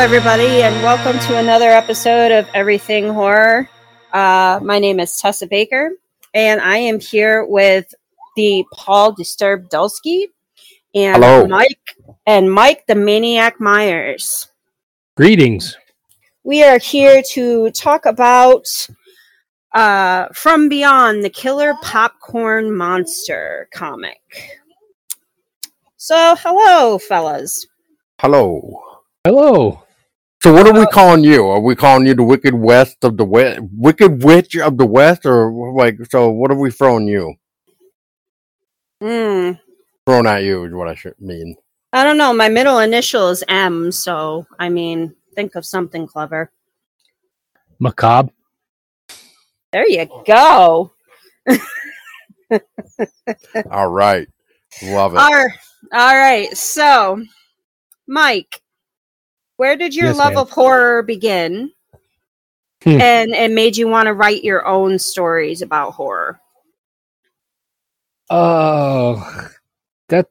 everybody, and welcome to another episode of Everything Horror. My name is Tessa Baker, and I am here with the Paul Disturbedowski and Hello. Mike the Maniac Myers. Greetings. We are here to talk about From Beyond, the Killer Popcorn Monster comic. So, hello, fellas. Hello. Hello. So what are we calling you? Are we calling you the Wicked West of the West, Wicked Witch of the West, or like? So what are we throwing you? Thrown at you is what I should mean. I don't know. My middle initial is M, so I mean, think of something clever. Macabre. There you go. All right, love it. All right. So, Mike, where did your love of horror begin? And it made you want to write your own stories about horror? That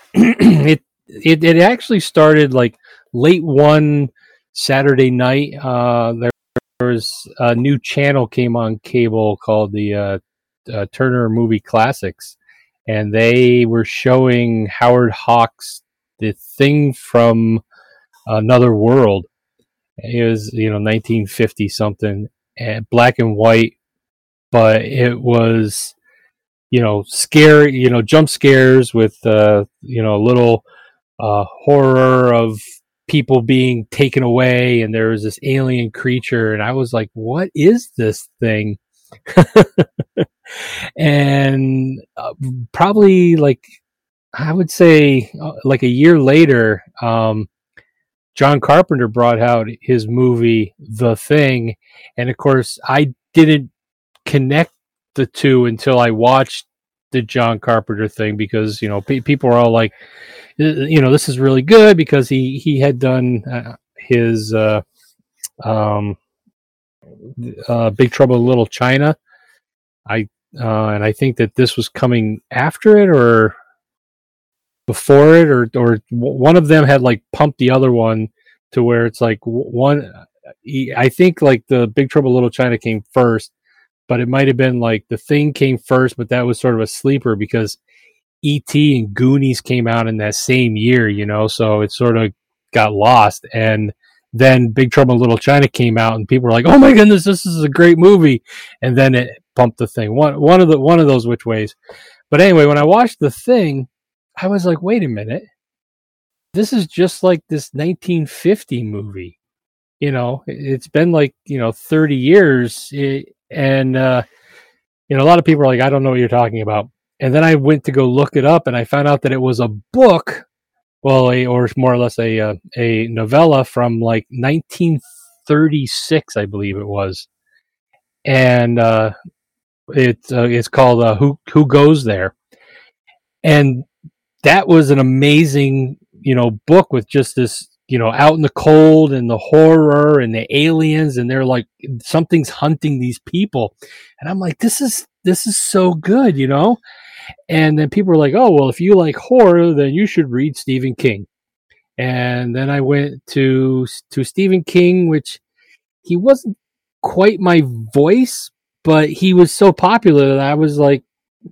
it actually started like late one Saturday night. There was a new channel came on cable called the Turner Movie Classics, and they were showing Howard Hawks' The Thing from Another World. It was 1950 something, and black and white, but it was scary, jump scares with a little horror of people being taken away, and there was this alien creature, and I was like, what is this thing? And probably like I would say like a year later, John Carpenter brought out his movie The Thing, and of course I didn't connect the two until I watched the John Carpenter thing, because people are all like, this is really good, because he had done his Big Trouble in Little China. And I think that this was coming after it or before it, or one of them had like pumped the other one to where it's like one. I think like the Big Trouble in Little China came first, but it might have been like The Thing came first, but that was sort of a sleeper because E.T. and Goonies came out in that same year, so it sort of got lost. And then Big Trouble in Little China came out, and people were like, "Oh my goodness, this is a great movie!" And then it pumped The Thing. One of those which ways. But anyway, when I watched The Thing, I was like, "Wait a minute, this is just like this 1950 movie." It's been like 30 years, and a lot of people are like, "I don't know what you're talking about." And then I went to go look it up, and I found out that it was a book. Well, or more or less a novella from like 1936, I believe it was, and it's called "Who Goes There," and that was an amazing book with just this out in the cold and the horror and the aliens, and they're like something's hunting these people, and I'm like, this is so good, And then people were like, "Oh, well, if you like horror, then you should read Stephen King." And then I went to Stephen King, which he wasn't quite my voice, but he was so popular that I was like,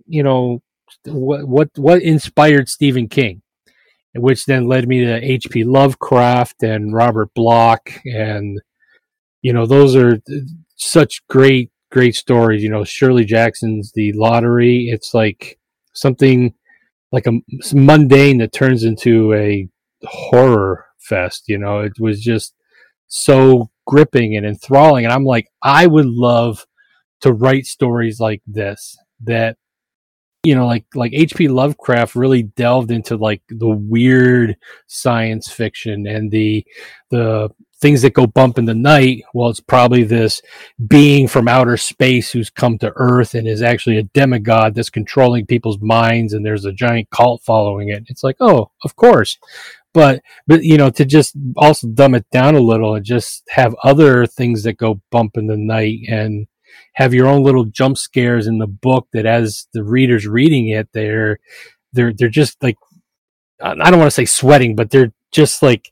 what inspired Stephen King, which then led me to H.P. Lovecraft and Robert Bloch, and those are such great stories. Shirley Jackson's The Lottery. It's like something like a mundane that turns into a horror fest. It was just so gripping and enthralling, and I'm like, I would love to write stories like this, that like H.P. Lovecraft really delved into like the weird science fiction and the things that go bump in the night. Well, it's probably this being from outer space who's come to Earth and is actually a demigod that's controlling people's minds, and there's a giant cult following it. It's like, oh, of course. But to just also dumb it down a little and just have other things that go bump in the night, and have your own little jump scares in the book that, as the reader's reading it, they're just like, I don't want to say sweating, but they're just like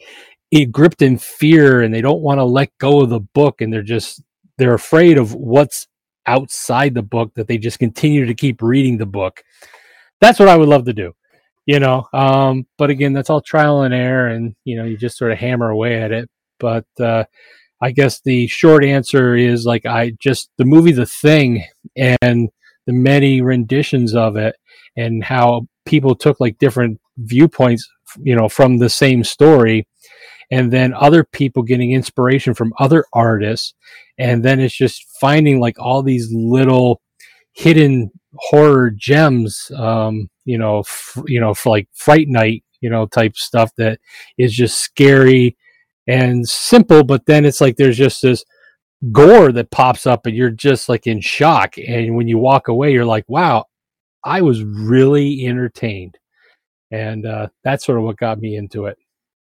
gripped in fear, and they don't want to let go of the book, and they're afraid of what's outside the book, that they just continue to keep reading the book. That's what I would love to do, but again, that's all trial and error, and you just sort of hammer away at it. But I guess the short answer is, like, the movie The Thing and the many renditions of it, and how people took like different viewpoints, from the same story, and then other people getting inspiration from other artists, and then it's just finding like all these little hidden horror gems, for like Fright Night, type stuff that is just scary and simple, but then it's like there's just this gore that pops up, and you're just like in shock, and when you walk away, you're like, wow, I was really entertained. And that's sort of what got me into it.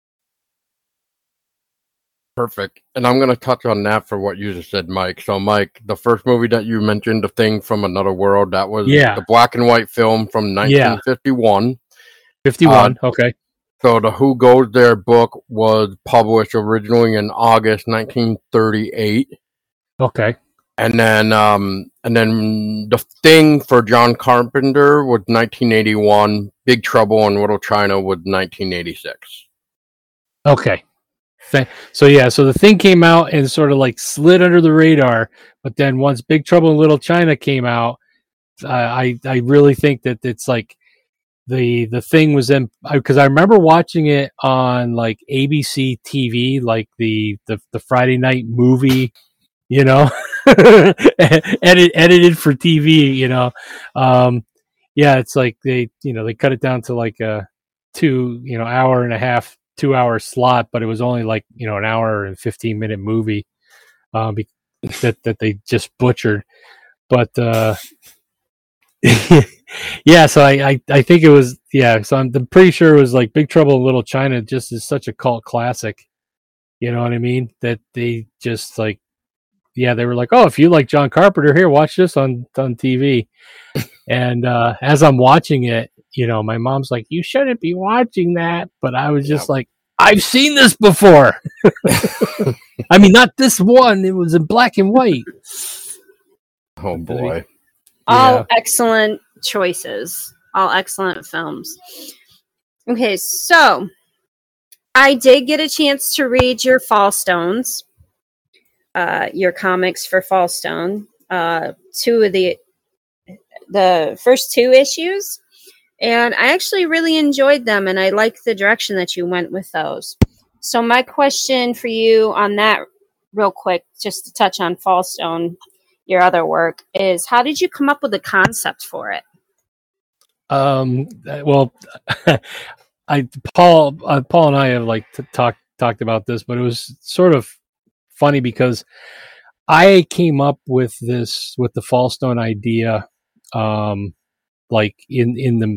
Perfect. And I'm going to touch on that for what you just said, Mike. So, Mike, the first movie that you mentioned, The Thing from Another World, that was the black and white film from 1951. 51, okay. So the Who Goes There book was published originally in August 1938. Okay. And then The Thing for John Carpenter was 1981. Big Trouble in Little China was 1986. Okay. So The Thing came out and sort of like slid under the radar, but then once Big Trouble in Little China came out, I really think that it's like the Thing was in, because I remember watching it on like ABC TV, like the Friday night movie, edited for TV, it's like they cut it down to like a 2 and a half 2 hour slot, but it was only like an hour and 15-minute movie that they just butchered. But so I think it was, so I'm pretty sure it was like Big Trouble in Little China just is such a cult classic, you know what I mean, that they just like, they were like, oh, if you like John Carpenter, here, watch this on TV. And as I'm watching it, my mom's like, you shouldn't be watching that. But I was just like, I've seen this before. I mean, not this one. It was in black and white. Oh, boy. All excellent choices. All excellent films. Okay, so I did get a chance to read your Fallstones, your comics for Fallstone, two of the first two issues, and I actually really enjoyed them, and I like the direction that you went with those. So my question for you on that, real quick, just to touch on Fallstone, your other work, is how did you come up with the concept for it? Well, Paul and I have like talked about this, but it was sort of funny because I came up with the Fallstone idea, like in the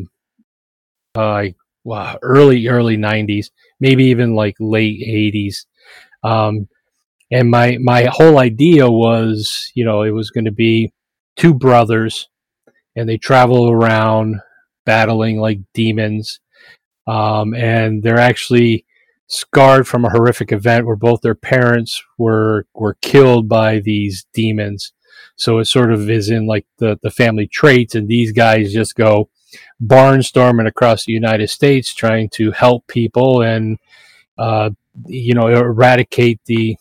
early 90s, maybe even like late 80s. And my whole idea was, it was going to be two brothers, and they travel around battling like demons. And they're actually scarred from a horrific event where both their parents were killed by these demons. So it sort of is in like the family traits, and these guys just go barnstorming across the United States trying to help people and eradicate the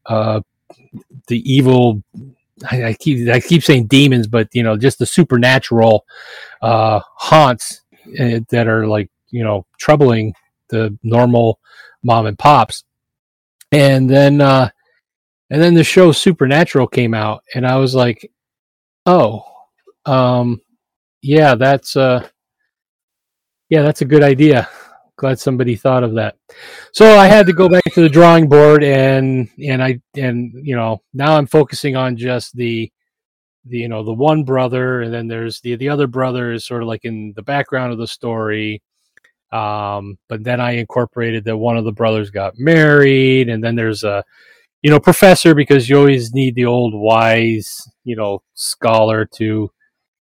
evil. I keep saying demons, but just the supernatural haunts that are like troubling the normal mom and pops. And then the show Supernatural came out, and I was like, oh, that's a good idea. Glad somebody thought of that. So I had to go back to the drawing board, and now I'm focusing on just the one brother, and then there's the other brother is sort of like in the background of the story. But then I incorporated that one of the brothers got married, and then there's a professor, because you always need the old wise scholar to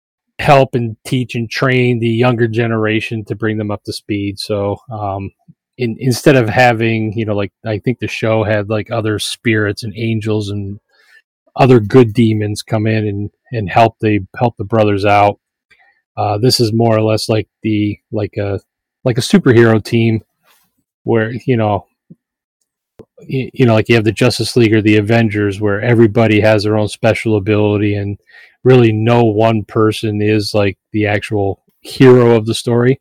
help and teach and train the younger generation to bring them up to speed. So instead of having, like I think the show had like other spirits and angels and other good demons come in and help the brothers out. This is more or less like like a superhero team where like you have the Justice League or the Avengers, where everybody has their own special ability, and really no one person is like the actual hero of the story.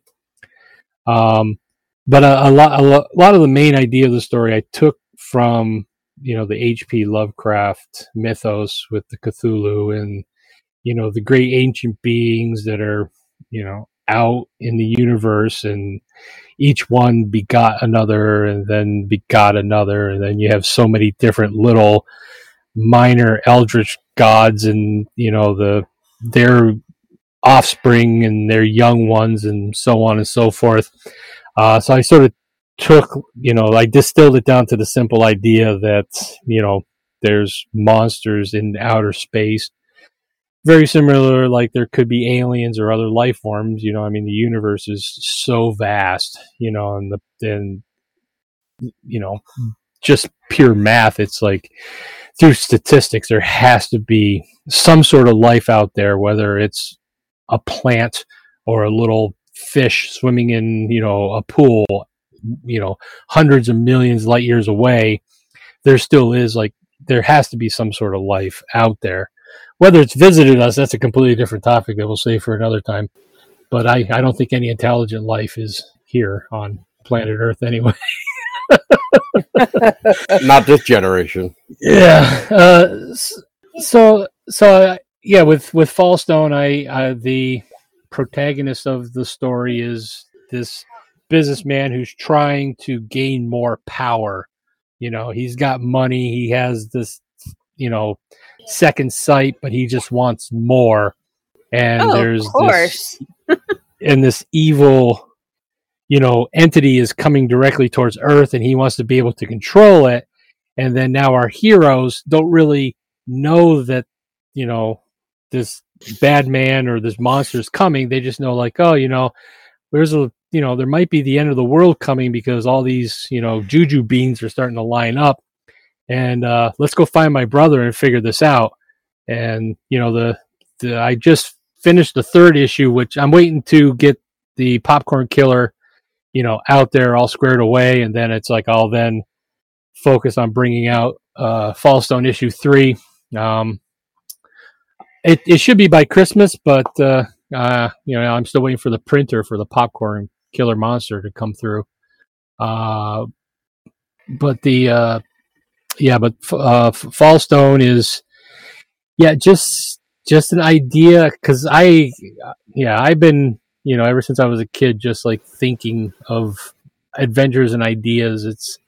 But a lot of the main idea of the story I took from the H.P. Lovecraft mythos with the Cthulhu and the great ancient beings that are out in the universe, and each one begot another and then begot another, and then you have so many different little minor eldritch gods and their offspring and their young ones and so on and so forth. So I sort of took, I distilled it down to the simple idea that, there's monsters in outer space. Very similar, like there could be aliens or other life forms. The universe is so vast, and just pure math. It's like through statistics, there has to be some sort of life out there, whether it's a plant or a little fish swimming in, a pool, hundreds of millions light years away. There still is there has to be some sort of life out there. Whether it's visited us, that's a completely different topic that we'll save for another time. But I don't think any intelligent life is here on planet Earth anyway. Not this generation. Yeah. So with Fallstone, the protagonist of the story is this businessman who's trying to gain more power. He's got money. He has this, second sight, but he just wants more. And there's of course. And this evil, entity is coming directly towards Earth, and he wants to be able to control it. And then now our heroes don't really know that, this bad man or this monster is coming. They just know there's there might be the end of the world coming because all these, juju beings are starting to line up. And let's go find my brother and figure this out. And I just finished the third issue, which I'm waiting to get the Popcorn Killer, out there all squared away, and then it's like I'll then focus on bringing out Fallstone issue 3. It should be by Christmas, but I'm still waiting for the printer for the Popcorn Killer monster to come through. But Fallstone is, just an idea, because I've been, ever since I was a kid, just like thinking of adventures and ideas.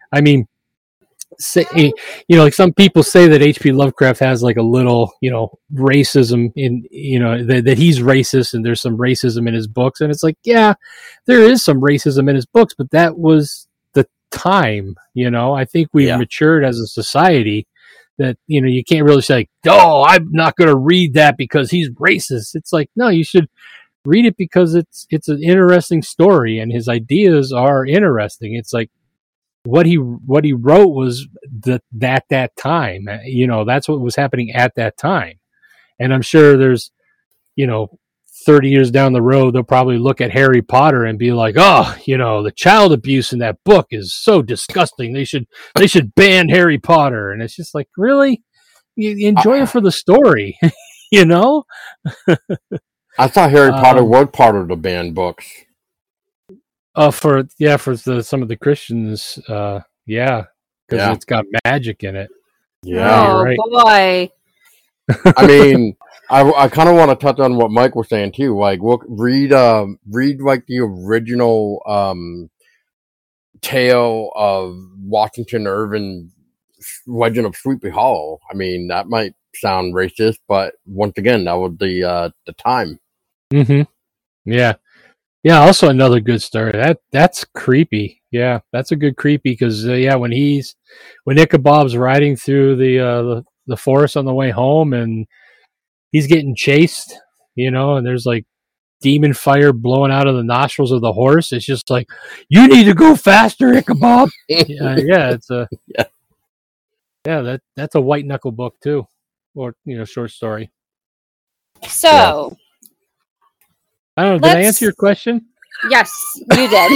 Like some people say that H.P. Lovecraft has like a little, racism in, that he's racist and there's some racism in his books. And it's like, yeah, there is some racism in his books, but that was the time, I think we've matured as a society that, you can't really say, oh, I'm not going to read that because he's racist. It's like, no, you should read it because it's an interesting story and his ideas are interesting. It's like what he wrote was that time, that's what was happening at that time. And I'm sure there's, 30 years down the road, they'll probably look at Harry Potter and be like, oh, the child abuse in that book is so disgusting. They should ban Harry Potter. And it's just like, really? You enjoy it for the story, I thought Harry Potter was part of the banned books. For some of the Christians, because it's got magic in it. Yeah. Oh, right. Boy. I kind of want to touch on what Mike was saying too. Like, read like the original tale of Washington Irving, Legend of Sleepy Hollow. That might sound racist, but once again, that was the time. Mm-hmm. Yeah. Yeah. Also, another good story. That's creepy. Yeah, that's a good creepy because when Ichabod's riding through the forest on the way home and he's getting chased, and there's like demon fire blowing out of the nostrils of the horse. It's just like, you need to go faster, Ichabod. It's a that's a white knuckle book too, or short story. So I don't know. Did I answer your question? Yes, you did.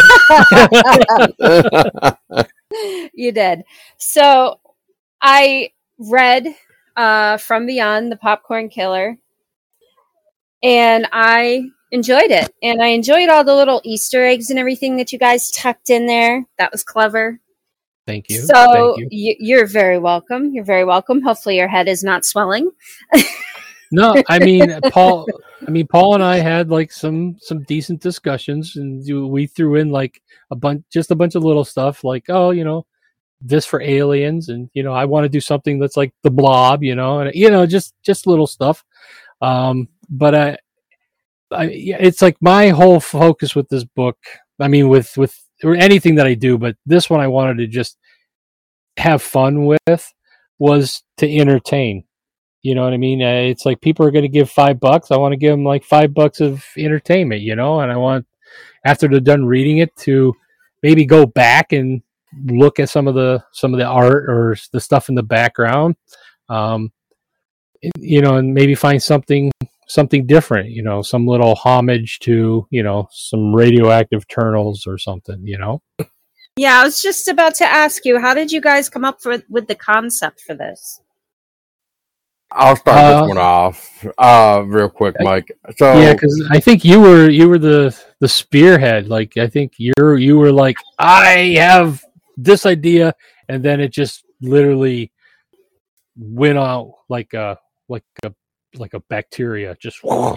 You did. So I read From Beyond, the Popcorn Killer, and I enjoyed it. And I enjoyed all the little Easter eggs and everything that you guys tucked in there. That was clever. Thank you. So you're very welcome. You're very welcome. Hopefully your head is not swelling. No, I mean Paul and I had like some decent discussions, and we threw in like a bunch of little stuff, like, this for aliens, and I want to do something that's like the Blob, and just little stuff. But it's like my whole focus with this book. I mean, with or anything that I do, but this one I wanted to just have fun with, was to entertain. You know what I mean? It's like people are going to give $5. I want to give them like $5 of entertainment, and I want, after they're done reading it, to maybe go back and look at some of the art or the stuff in the background, and maybe find something different, some little homage to, some radioactive turtles or something, Yeah, I was just about to ask you, how did you guys come up with the concept for this? I'll start this one off real quick, Mike. So yeah, because I think you were the spearhead. Like, I think you were like, I have this idea, and then it just literally went out like a bacteria. Just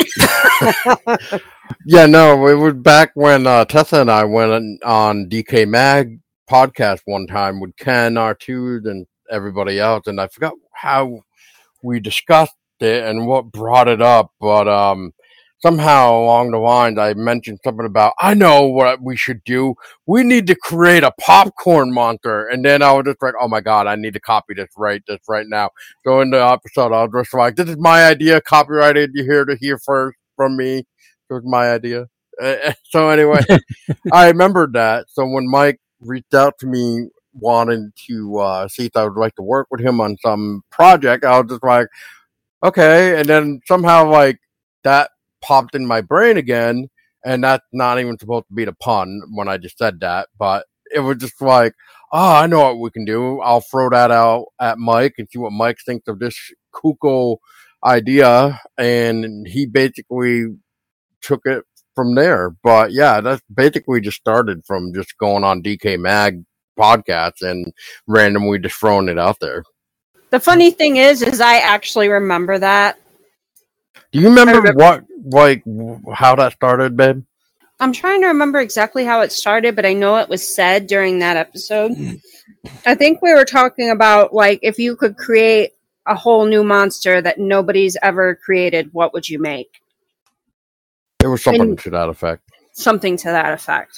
yeah, no, it was back when Tessa and I went on DK Mag podcast one time with Ken, R2, and everybody else, and I forgot how we discussed it and what brought it up, but somehow along the lines I mentioned something about, I know what we should do. We need to create a popcorn monster. And then I was just like, oh my God, I need to copy this right now. So in the episode, I was just like, this is my idea, copyrighted. You hear first from me. It was my idea. So anyway, I remembered that. So when Mike reached out to me wanting to see if I would like to work with him on some project, I was just like, okay. And then somehow like that popped in my brain again, and that's not even supposed to be the pun when I just said that, but it was just like, oh, I know what we can do. I'll throw that out at Mike and see what Mike thinks of this cuckoo idea, and he basically took it from there. But yeah, that's basically just started from just going on DK Mag podcasts and randomly just throwing it out there. The funny thing is I actually remember that. Do you remember how that started, babe? I'm trying to remember exactly how it started, but I know it was said during that episode. I think we were talking about, like, if you could create a whole new monster that nobody's ever created, what would you make? It was something to that effect. Something to that effect.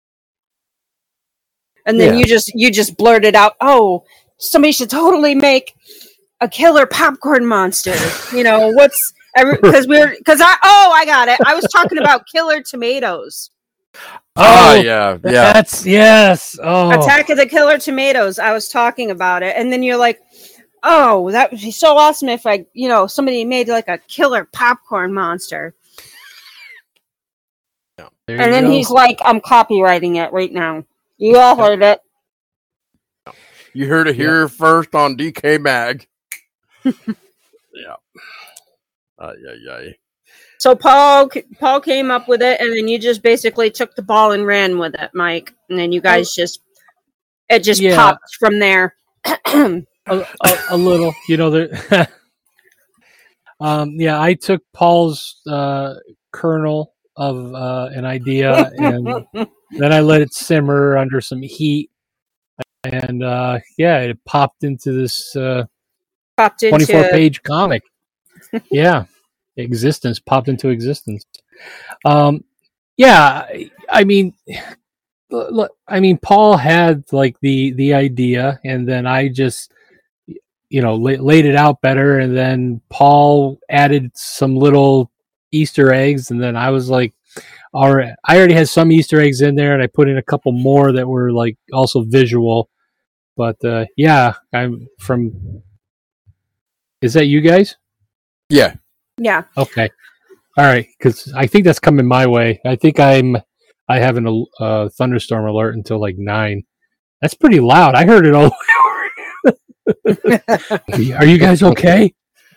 And then you just blurted out, oh, somebody should totally make a killer popcorn monster. I got it. I was talking about killer tomatoes. Yeah. That's, yes. Oh. Attack of the Killer Tomatoes. I was talking about it. And then you're like, oh, that would be so awesome if somebody made like a killer popcorn monster. And then he's like, I'm copywriting it right now. You all heard it. You heard it here first on DK Mag. Yeah. So Paul came up with it, and then you just basically took the ball and ran with it, Mike. And then you guys just popped from there. a little, there. I took Paul's kernel of an idea, and then I let it simmer under some heat, and it popped into this 24-page comic. Yeah, popped into existence. Paul had like the idea, and then I just laid it out better, and then Paul added some little Easter eggs, and then I was like, all right, I already had some Easter eggs in there, and I put in a couple more that were like also visual. But yeah, I'm from. Is that you guys? Yeah. Yeah. Okay. All right, because I think that's coming my way. I think I have a thunderstorm alert until like 9. That's pretty loud. I heard it all. Are you guys okay?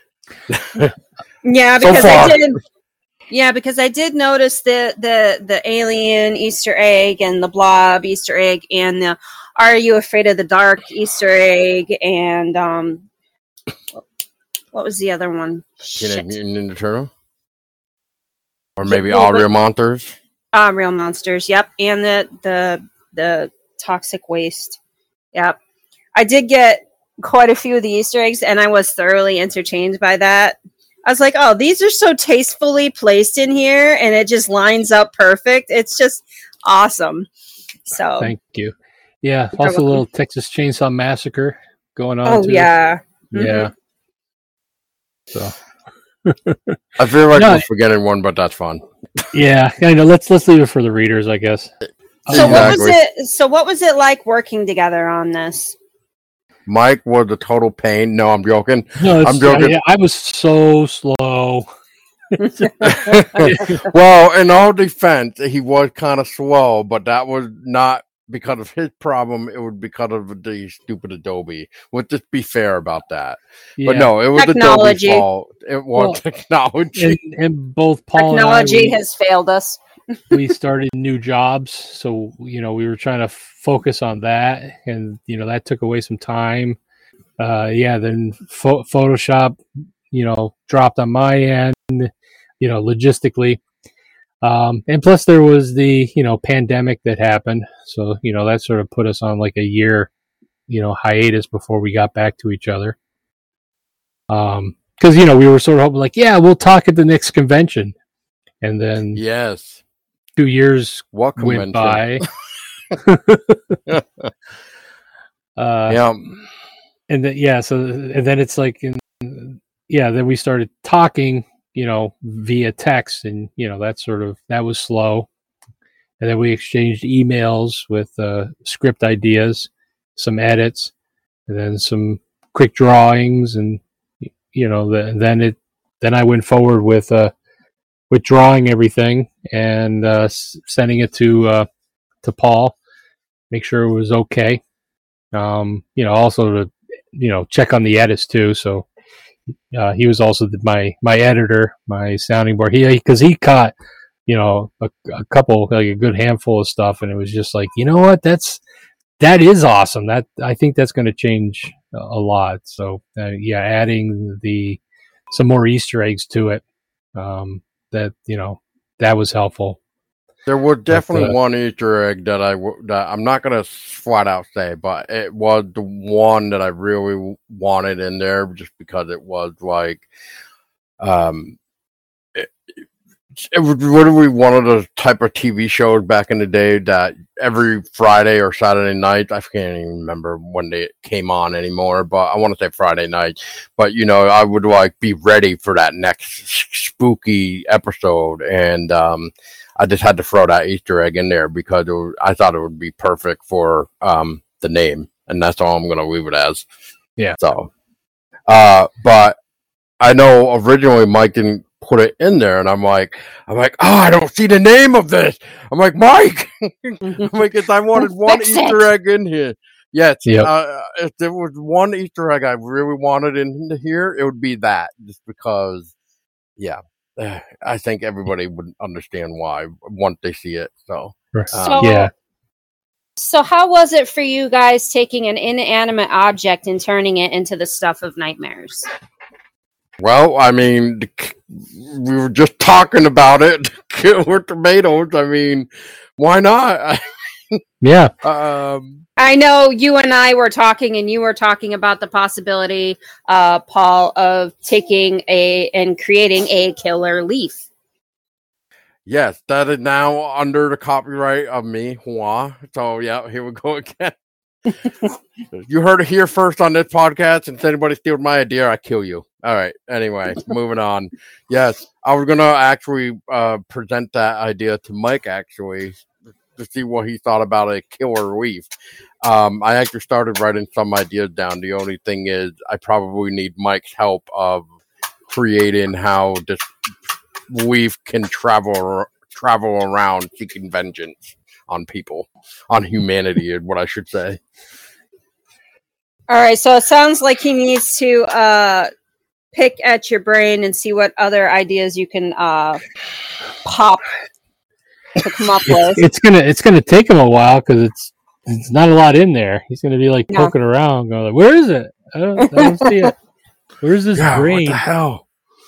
Yeah, So because far. I did. Yeah, because I did notice the alien Easter egg and the blob Easter egg and the Are You Afraid of the Dark Easter egg and what was the other one? Teenage Shit. Mutant Ninja Turtle? Or Yeah, maybe well, All but- Real Monsters? Real Monsters. Yep, and the toxic waste. Yep, I did get quite a few of the Easter eggs, and I was thoroughly entertained by that. I was like, "Oh, these are so tastefully placed in here, and it just lines up perfect. It's just awesome." So, Thank you. Yeah, You're also a welcome. little Texas Chainsaw Massacre going on. oh too. yeah, Yeah. So I feel like No. we're forgetting one, but that's fun. yeah, I know. Let's leave it for the readers, I guess. So what was Exactly. it? So what was it like working together on this? Mike was a total pain. No, I'm joking. No, I'm joking. I was so slow. Well, in all defense, he was kind of slow, but that was not because of his problem. It was because of the stupid Adobe. Let's just be fair about that. Yeah. But no, it was Technology. Adobe's fault. It was Well, technology. and both Paul Technology and I, has failed us. we started new jobs, so we were trying to focus on that, and that took away some time. Then Photoshop, dropped on my end, logistically. And plus there was the, pandemic that happened. So, that sort of put us on like a year, hiatus before we got back to each other. Cause, we were sort of hoping like, yeah, we'll talk at the next convention. And then Yes. 2 years What went convention? by. Yeah. And then, and then it's like, then we started talking, via text, and that was slow. And then we exchanged emails with script ideas, some edits, and then some quick drawings, and then I went forward with drawing everything and sending it to Paul, make sure it was okay. Also to check on the edits too. So he was also my editor, my sounding board. Because he caught a couple, like a good handful of stuff, and it was just like, what, that is awesome. That I think that's going to change a lot. So adding some more Easter eggs to it, that was helpful. There was definitely one Easter egg that I'm not going to flat out say, but it was the one that I really wanted in there just because it was like, it was literally one of those type of TV shows back in the day that every Friday or Saturday night, I can't even remember when they came on anymore, but I want to say Friday night. But, I would like be ready for that next spooky episode. And, I just had to throw that Easter egg in there because I thought it would be perfect for the name, and that's all I'm going to leave it as. Yeah. So, but I know originally Mike didn't put it in there, and I'm like, oh, I don't see the name of this. I'm like, Mike, I wanted one Easter egg in here. Yes. Yep. If there was one Easter egg I really wanted in here, it would be that, just because, yeah. I think everybody would understand why once they see it. So, So how was it for you guys taking an inanimate object and turning it into the stuff of nightmares? Well, I mean, we were just talking about it with tomatoes. I mean, why not? Yeah. I know you and I were talking, and you were talking about the possibility, Paul, of taking and creating a killer leaf. Yes, that is now under the copyright of me, Hua. So, yeah, here we go again. You heard it here first on this podcast, and if anybody steals my idea, I kill you. All right. Anyway, moving on. Yes, I was gonna actually present that idea to Mike actually to see what he thought about a killer weave. I actually started writing some ideas down. The only thing is, I probably need Mike's help of creating how this weave can travel around seeking vengeance on people, on humanity, is what I should say. All right, so it sounds like he needs to pick at your brain and see what other ideas you can pop to come up with. It's gonna take him a while because it's not a lot in there. He's gonna be like poking around, going like, "Where is it? I don't see it. Where's this brain? What the hell?"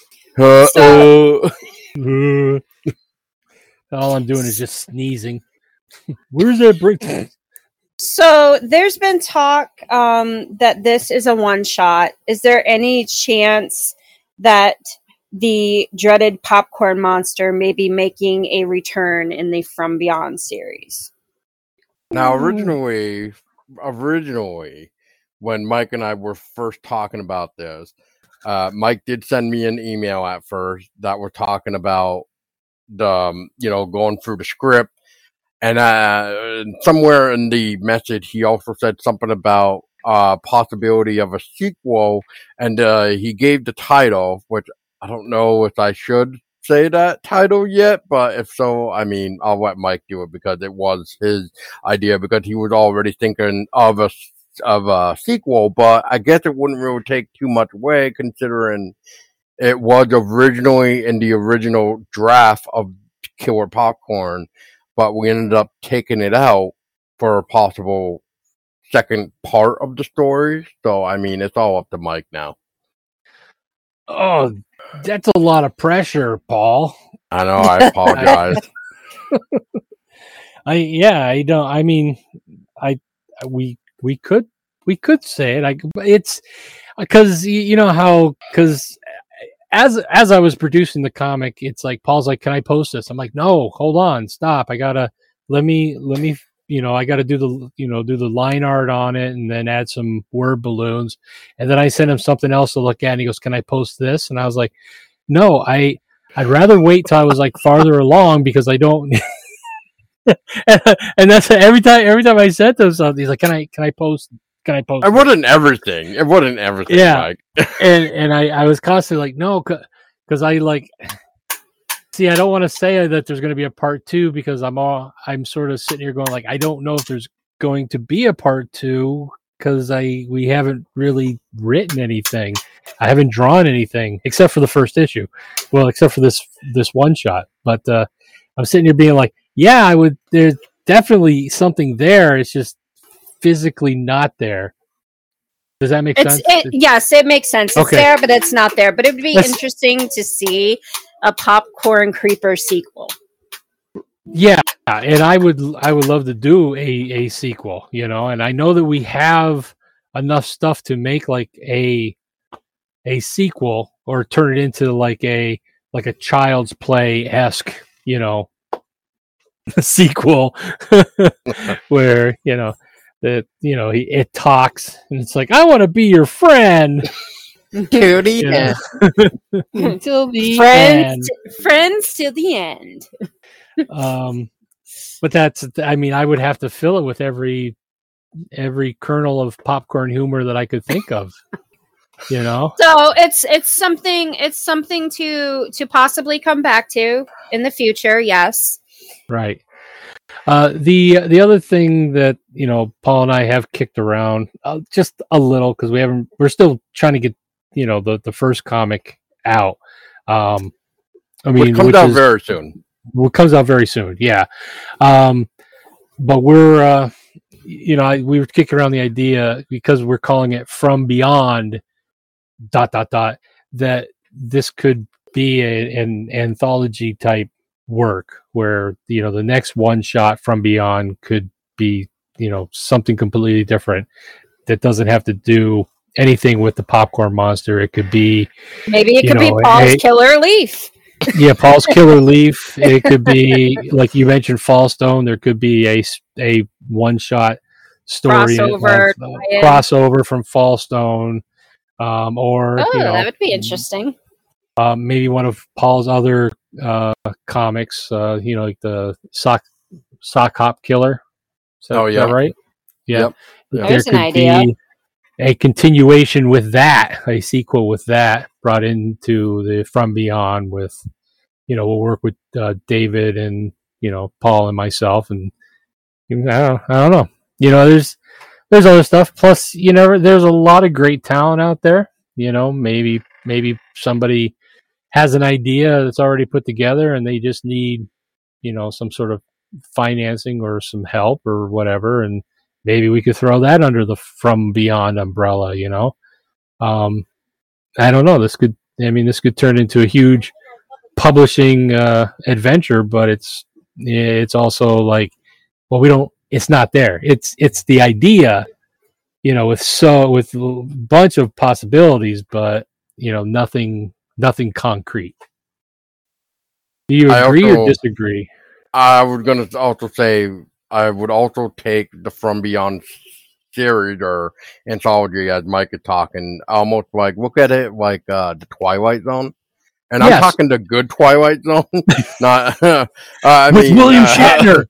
All I'm doing is just sneezing. Where's that brain? So there's been talk that this is a one-shot. Is there any chance that the dreaded popcorn monster may be making a return in the From Beyond series? Now, originally, when Mike and I were first talking about this, Mike did send me an email at first that we're talking about the, going through the script. And somewhere in the message, he also said something about possibility of a sequel, and he gave the title, which I don't know if I should say that title yet, but if so, I mean, I'll let Mike do it because it was his idea, because he was already thinking of a sequel, but I guess it wouldn't really take too much away considering it was originally in the original draft of Killer Popcorn, but we ended up taking it out for a possible second part of the story. So, I mean, it's all up to Mike now. Oh, that's a lot of pressure, Paul. I know. I apologize. We could say it. It's because because as I was producing the comic, it's like Paul's like, "Can I post this?" I'm like, "No, hold on, stop. I gotta let me I gotta do the line art on it and then add some word balloons." And then I sent him something else to look at, and he goes, "Can I post this?" And I was like, "No, I'd rather wait till I was like farther along because I don't." And that's every time I said to him something, he's like, "Can I post?" It wasn't everything. It wasn't everything. Yeah. Mike. and I was constantly like, no, because I see, I don't want to say that there's going to be a part 2 because I'm sort of sitting here going like, I don't know if there's going to be a part 2 because we haven't really written anything. I haven't drawn anything except for the first issue. Well, except for this one shot. But I'm sitting here being like, yeah, there's definitely something there. It's just physically not there. Does that make sense? Yes, it makes sense. It's okay. there, but it's not there. But it would be interesting to see a Popcorn Creeper sequel. Yeah, and I would love to do a sequel, and I know that we have enough stuff to make like a sequel or turn it into like a Child's Play-esque, sequel where, that it talks and it's like, I want to be your friend to the end. Until the end. Friends till the end. But that's, I mean, I would have to fill it with every kernel of popcorn humor that I could think of. So it's something to possibly come back to in the future. Yes. Right. The other thing that Paul and I have kicked around just a little because we're still trying to get the first comic out. I mean, which comes out very soon. Well, it comes out very soon, yeah. But we're we were kicking around the idea because we're calling it From Beyond ... that this could be an anthology type work where the next one shot From Beyond could be something completely different that doesn't have to do anything with the popcorn monster. It could be maybe it could be Paul's Killer Leaf. Yeah, Paul's Killer Leaf. It could be like you mentioned, Fallstone. There could be a one shot story crossover crossover from Fallstone. Or Oh, you know, that would be interesting. maybe one of Paul's other comics. You know, like the sock hop killer. Is that right? Yeah. Yep. There There's an could idea. be a continuation with that, a sequel with that brought into the From Beyond with, you know, we'll work with David and, you know, Paul and myself. And I don't know. You know, there's other stuff. Plus, you know, there's a lot of great talent out there. You know, maybe somebody has an idea that's already put together and they just need, you know, some sort of financing or some help or whatever. And maybe we could throw that under the From Beyond umbrella, you know? I don't know. This could turn into a huge publishing adventure, but it's also like, well, it's not there. It's the idea, you know, with a bunch of possibilities, but you know, nothing concrete. Do you agree or disagree? I was going to also say I would also take the From Beyond series or anthology, as Mike is talking, almost like look at it like the Twilight Zone. And yes. I'm talking the good Twilight Zone, not with William Shatner.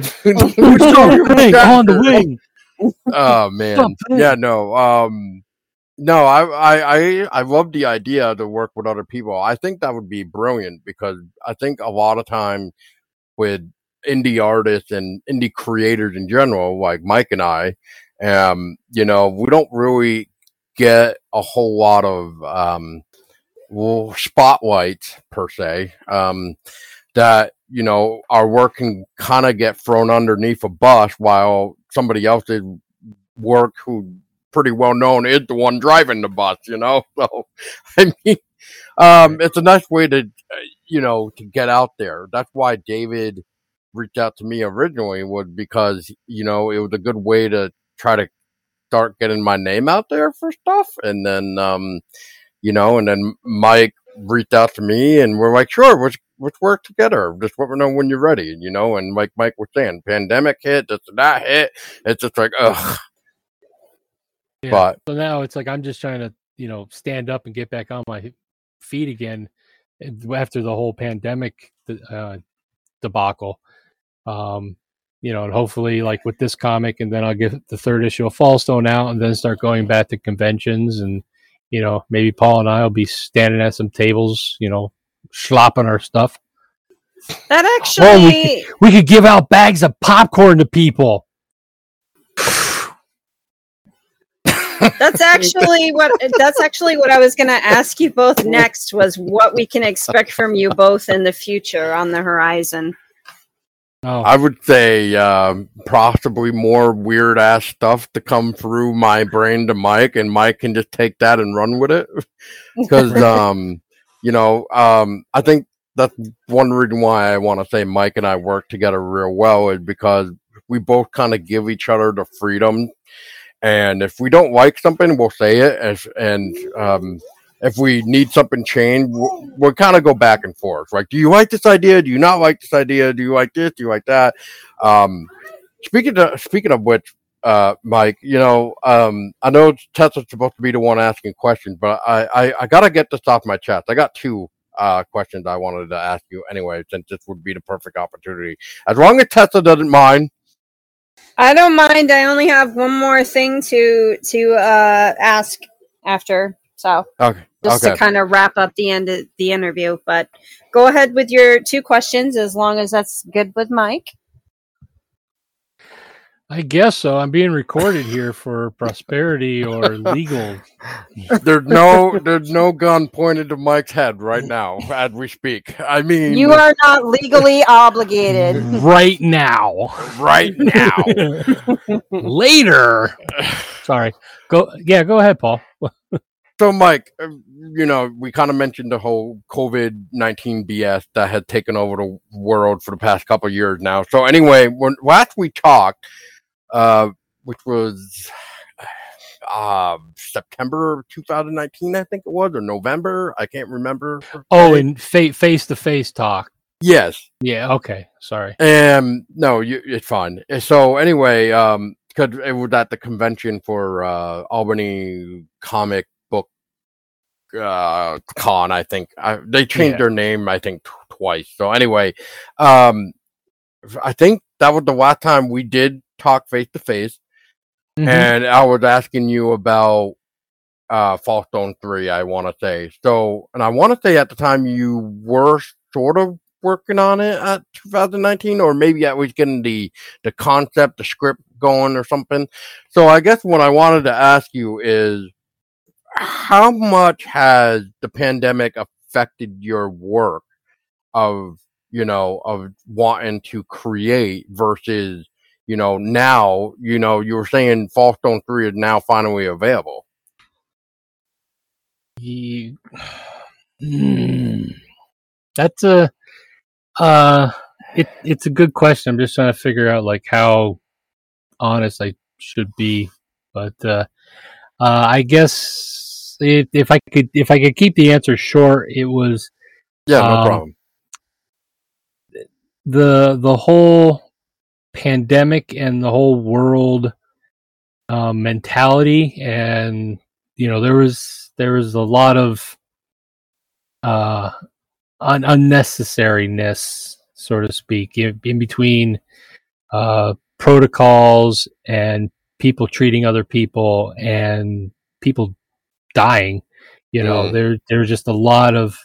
On the wing. Oh man, yeah, no. No, I love the idea to work with other people. I think that would be brilliant because I think a lot of time with indie artists and indie creators in general, like Mike and I, you know, we don't really get a whole lot of spotlights per se. That, you know, our work can kind of get thrown underneath a bus while somebody else's work who pretty well known is the one driving the bus, you know? So, I mean, it's a nice way to, you know, to get out there. That's why David reached out to me originally, was because, you know, it was a good way to try to start getting my name out there for stuff. And then, you know, and then Mike reached out to me and we're like, sure, let's work together. Just let me know when you're ready, you know? And like Mike was saying, pandemic hit, this and that hit. It's just like, ugh. Yeah. But so now it's like I'm just trying to, you know, stand up and get back on my feet again after the whole pandemic debacle. You know, and hopefully, like with this comic, and then I'll get the third issue of Fallstone out, and then start going back to conventions, and you know, maybe Paul and I will be standing at some tables, you know, slopping our stuff. That actually, we could give out bags of popcorn to people. That's actually what I was going to ask you both next, was what we can expect from you both in the future on the horizon. Oh. I would say possibly more weird ass stuff to come through my brain to Mike, and Mike can just take that and run with it. Because you know, I think that's one reason why I want to say Mike and I work together real well, is because we both kind of give each other the freedom. And if we don't like something, we'll say it. And if we need something changed, we'll kind of go back and forth. Like, do you like this idea? Do you not like this idea? Do you like this? Do you like that? Speaking of which, Mike, you know, I know Tessa's supposed to be the one asking questions, but I got to get this off my chest. I got two questions I wanted to ask you anyway, since this would be the perfect opportunity. As long as Tessa doesn't mind. I don't mind. I only have one more thing to ask after, so okay. To kind of wrap up the end of the interview. But go ahead with your two questions, as long as that's good with Mike. I guess so. I'm being recorded here for prosperity or legal. There's no gun pointed to Mike's head right now as we speak. I mean, you are not legally obligated right now. Right now. Later. Sorry. Go ahead, Paul. So, Mike, you know, we kind of mentioned the whole COVID-19 BS that had taken over the world for the past couple of years now. So, anyway, when last we talked, which was September 2019, I think it was, or November. I can't remember. Oh, and face-to-face talk. Yes. Yeah. Okay. Sorry. No, it's fine. So anyway, because it was at the convention for Albany Comic Book Con. I think they changed their name. I think twice. So anyway, I think that was the last time we did talk face to face, and I was asking you about Fallstone 3. I want to say so, and I want to say at the time you were sort of working on it at 2019, or maybe I was getting the concept, the script going or something. So I guess what I wanted to ask you is, how much has the pandemic affected your work of wanting to create versus, now, you were saying Fallstone 3 is now finally available. That's it's a good question. I'm just trying to figure out like how honest I should be, but I guess if I could keep the answer short, it was no problem. The whole pandemic and the whole world mentality, and there was a lot of unnecessariness, so to speak, in between protocols and people treating other people and people dying. There was just a lot of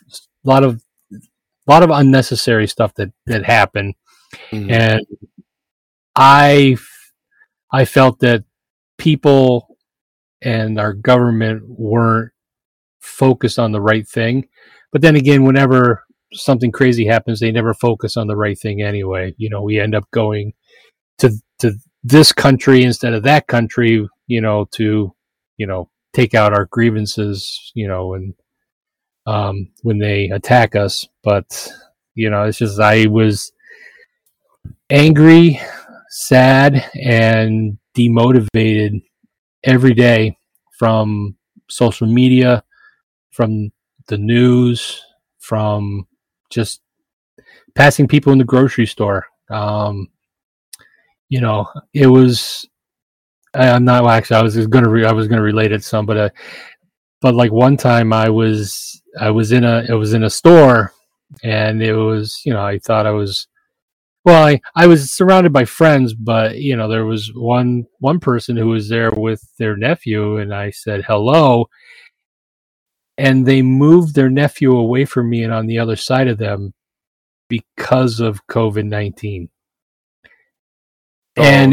unnecessary stuff that happened, and I felt that people and our government weren't focused on the right thing. But then again, whenever something crazy happens, they never focus on the right thing anyway. We end up going to this country instead of that country, to take out our grievances, and when they attack us. But it's just, I was angry, sad, and demotivated every day from social media, from the news, from just passing people in the grocery store. It was. I'm not actually. I was going to relate it to some, but like one time I was in a store, and it was, I thought I was. Well, I was surrounded by friends, but there was one person who was there with their nephew, and I said hello, and they moved their nephew away from me and on the other side of them because of COVID-19. And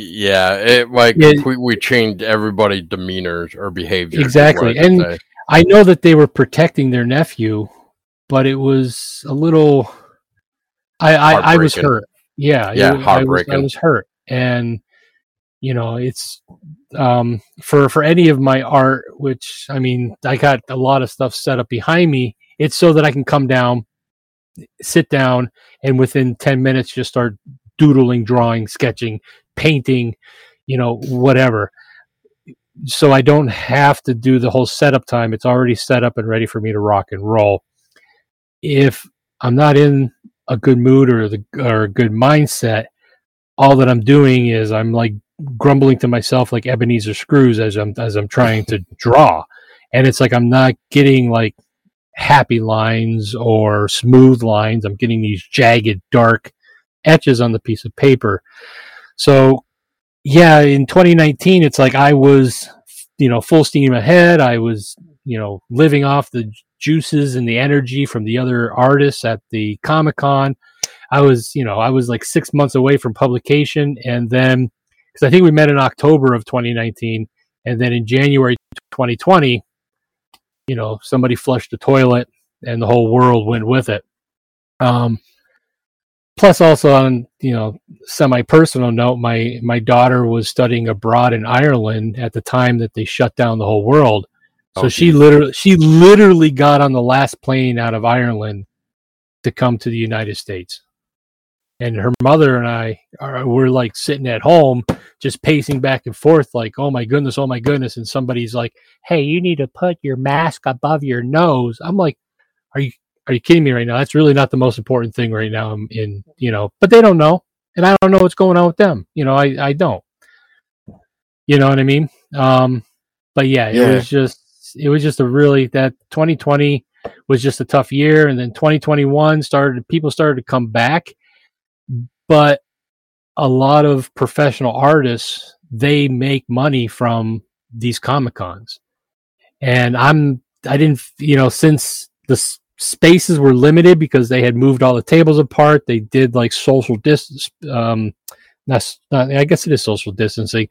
we changed everybody's demeanors or behavior. Exactly. And I know that they were protecting their nephew, but it was a little, I was hurt. Heartbreaking. I was hurt. And, it's, for any of my art, which, I mean, I got a lot of stuff set up behind me. It's so that I can come down, sit down, and within 10 minutes just start doodling, drawing, sketching, painting, whatever. So I don't have to do the whole setup time. It's already set up and ready for me to rock and roll. If I'm not in a good mood or a good mindset, all that I'm doing is I'm like grumbling to myself like Ebenezer Scrooge as I'm trying to draw. And it's like I'm not getting like happy lines or smooth lines. I'm getting these jagged, dark etches on the piece of paper. So yeah, in 2019, it's like I was, full steam ahead. I was, living off the juices and the energy from the other artists at the Comic-Con. I was like 6 months away from publication. And then, because I think we met in October of 2019, and then in January 2020, somebody flushed the toilet and the whole world went with it. Plus, also on semi-personal note, my daughter was studying abroad in Ireland at the time that they shut down the whole world. So she literally got on the last plane out of Ireland to come to the United States. And her mother and I were like sitting at home, just pacing back and forth, like, oh my goodness. And somebody's like, hey, you need to put your mask above your nose. I'm like, are you kidding me right now? That's really not the most important thing right now. But they don't know. And I don't know what's going on with them. I don't. You know what I mean? But yeah, it was just, it was just that 2020 was just a tough year, and then 2021 people started to come back, but a lot of professional artists, they make money from these Comic Cons, and I didn't, since the spaces were limited because they had moved all the tables apart, they did like social distance. That's not, I guess it is social distancing.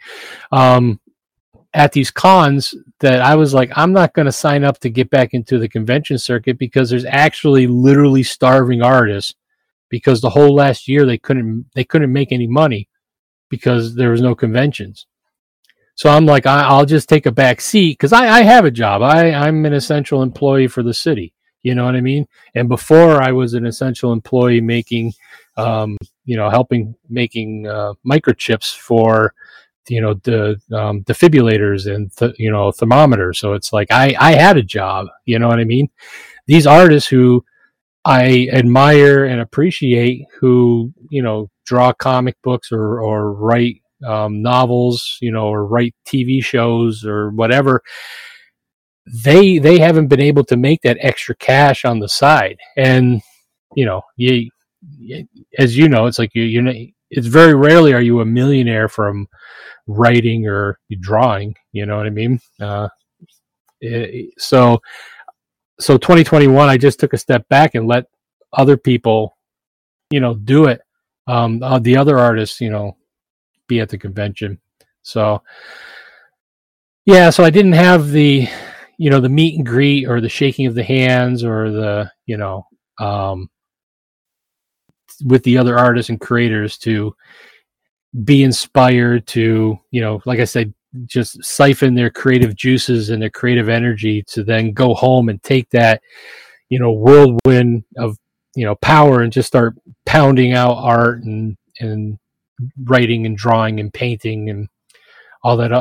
At these cons, that I was like, I'm not going to sign up to get back into the convention circuit because there's actually literally starving artists, because the whole last year they couldn't make any money because there was no conventions. So I'm like, I'll just take a back seat because I have a job. I'm an essential employee for the city. You know what I mean? And before, I was an essential employee making, helping making microchips for, the defibrillators and thermometers. So it's like I had a job. You know what I mean? These artists who I admire and appreciate, who draw comic books or write novels, or write TV shows or whatever. They haven't been able to make that extra cash on the side, and as you know, it's like it's very rarely are you a millionaire from writing or drawing. You know what I mean? So 2021, I just took a step back and let other people, do it. The other artists, be at the convention. So yeah, so I didn't have the the meet and greet or the shaking of the hands or the with the other artists and creators to be inspired to, like I said, just siphon their creative juices and their creative energy to then go home and take that, whirlwind of, power and just start pounding out art and writing and drawing and painting and all that.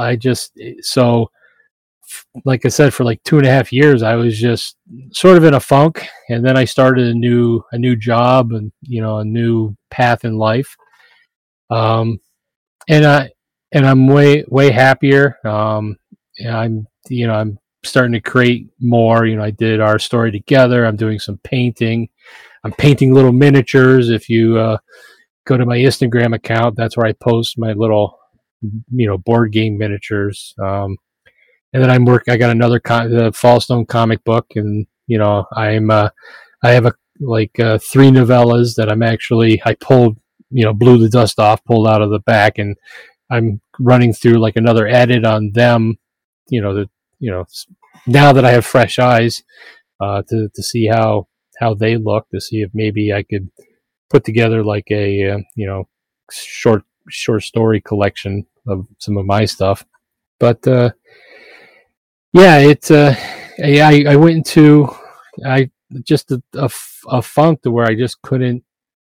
Like I said, for like 2.5 years, I was just sort of in a funk, and then I started a new job and a new path in life. And I'm way happier. I'm starting to create more. I did Our Story Together. I'm doing some painting. I'm painting little miniatures. If you go to my Instagram account, that's where I post my little board game miniatures. And then I got another the Fallstone comic book, and I have 3 novellas that I pulled, blew the dust off, pulled out of the back, and I'm running through like another edit on them, now that I have fresh eyes, to see how they look, to see if maybe I could put together like a short story collection of some of my stuff. But yeah, it's I went into just a funk to where I just couldn't.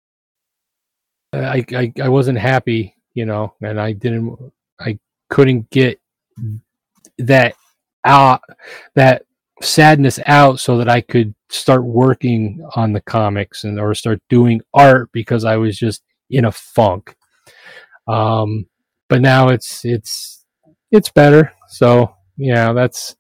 I wasn't happy, and I couldn't get that that sadness out, so that I could start working on the comics or start doing art, because I was just in a funk. But now it's better. So yeah, that's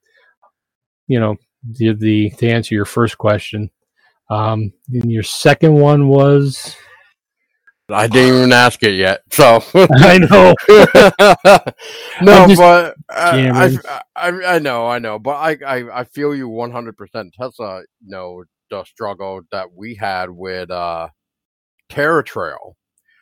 to answer your first question. And your second one was, I didn't even ask it yet, so I know. No, but I know, but I feel you 100%. Tessa, the struggle that we had with Terror Trail.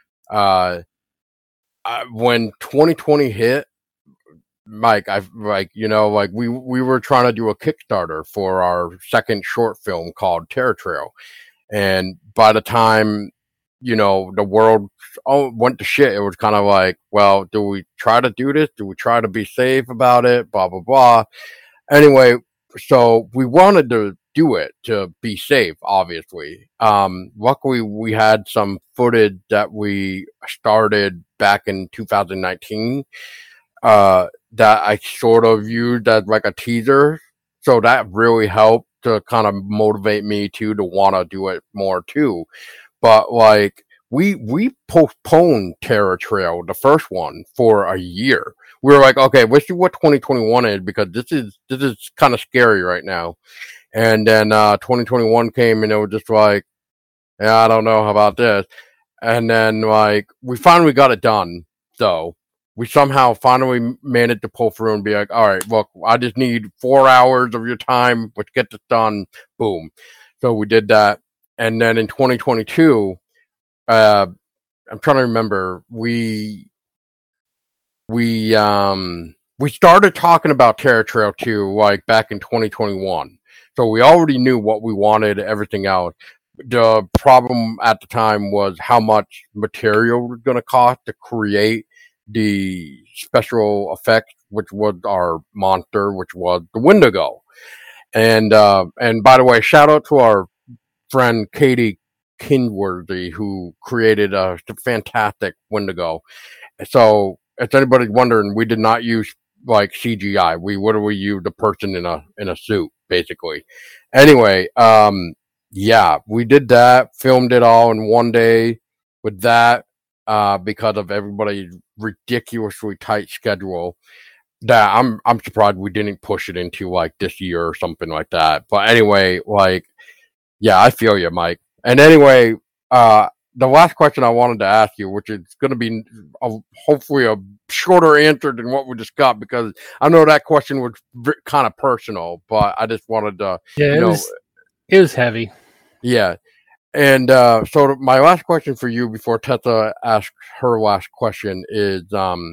When 2020 hit, Mike, we were trying to do a Kickstarter for our second short film called Terror Trail, and by the time the world went to shit, it was kind of like, well, do we try to do this? Do we try to be safe about it? Blah blah blah. Anyway, so we wanted to do it to be safe, obviously. Luckily, we had some footage that we started back in 2019. That I sort of used as like a teaser. So that really helped to kind of motivate me to want to do it more too. But we postponed Terror Trail, the first one, for a year. We were like, okay, let's see what 2021 is, because this is kind of scary right now. And then 2021 came, and it was just like, yeah, I don't know about this. And then like we finally got it done, though. We somehow finally managed to pull through and be like, all right, look, I just need 4 hours of your time. Let's get this done. Boom. So we did that. And then in 2022, I'm trying to remember, we started talking about Terror Trail 2 like back in 2021. So we already knew what we wanted, everything else. The problem at the time was how much material was going to cost to create the special effects, which was our monster, which was the Wendigo. And by the way, shout out to our friend Katie Kingworthy, who created a fantastic Wendigo. So if anybody's wondering, we did not use like CGI. We literally used a person in a suit, basically. Anyway, yeah, we did that, filmed it all in one day with that, because of everybody's ridiculously tight schedule. That I'm surprised we didn't push it into like this year or something like that. But anyway, like, yeah, I feel you, Mike. And anyway, the last question I wanted to ask you, which is going to be hopefully a shorter answer than what we just got, because I know that question was kind of personal, but I just wanted to, it was heavy. Yeah. And so my last question for you before Tessa asks her last question is,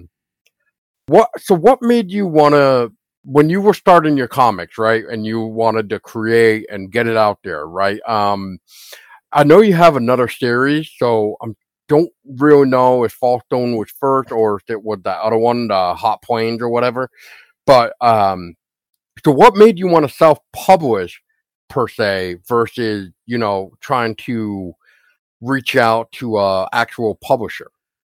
what made you want to, when you were starting your comics, right, and you wanted to create and get it out there, right? I know you have another series, so I don't really know if Fallstone was first or if it was the other one, the Hot Plains or whatever. But so what made you want to self-publish per se versus, trying to reach out to a actual publisher?